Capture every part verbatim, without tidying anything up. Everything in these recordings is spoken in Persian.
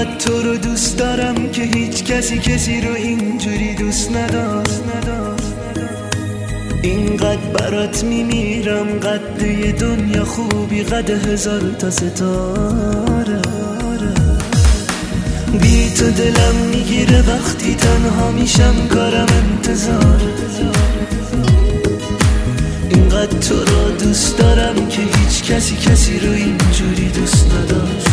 اینقدر تو رو دوست دارم که هیچ کسی کسی رو اینجوری دوست نداشت. اینقدر برات میمیرم، قد یه دنیا خوبی، قد هزار تا ستاره. بی تو دلم میگیره وقتی تنها میشم، کارم انتظار. اینقدر تو رو دوست دارم که هیچ کسی کسی رو اینجوری دوست نداشت.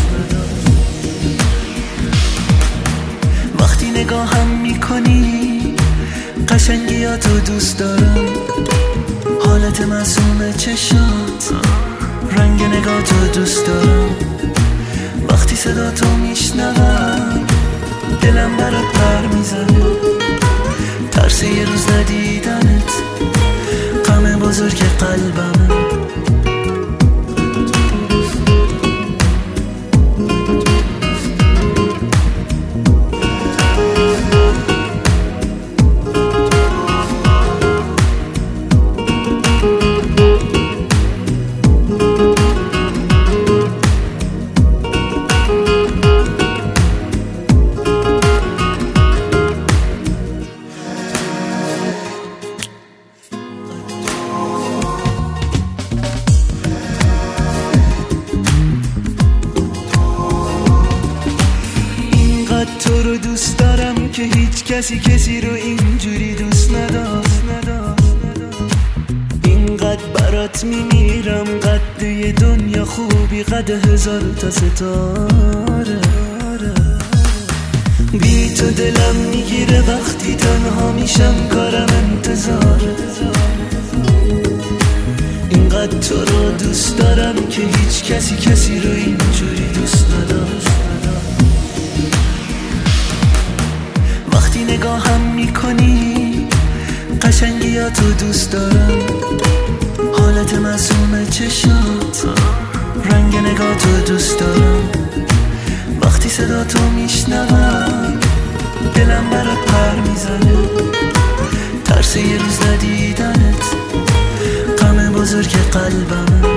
وقتی نگاهم میکنی قشنگیاتو دوست دارم، حالت معصوم چشات، رنگ نگاتو دوست دارم. وقتی صدا تو میشنوم دلم برات پر میزنه، ترس یه روز ندیدنت غم بزرگ قلبمه. تو رو دوست دارم که هیچ کسی کسی رو اینجوری دوست نداشت. اینقدر برات میمیرم، قد یه دنیا خوبی، قد هزار تا ستاره. بی تو دلم میگیره وقتی تنها میشم، کارم انتظاره. اینقدر تو رو دوست دارم که هیچ کسی کسی رو اینجوری دوست نداشت. وقتی نگاهم میکنی قشنگیاتو دوست دارم، حالت معصوم چشات، رنگ نگاتو دوست دارم. وقتی صدا تو میشنوم دلم برات پر میزنه، ترس یه روز ندیدنت غم بزرگ قلبمه.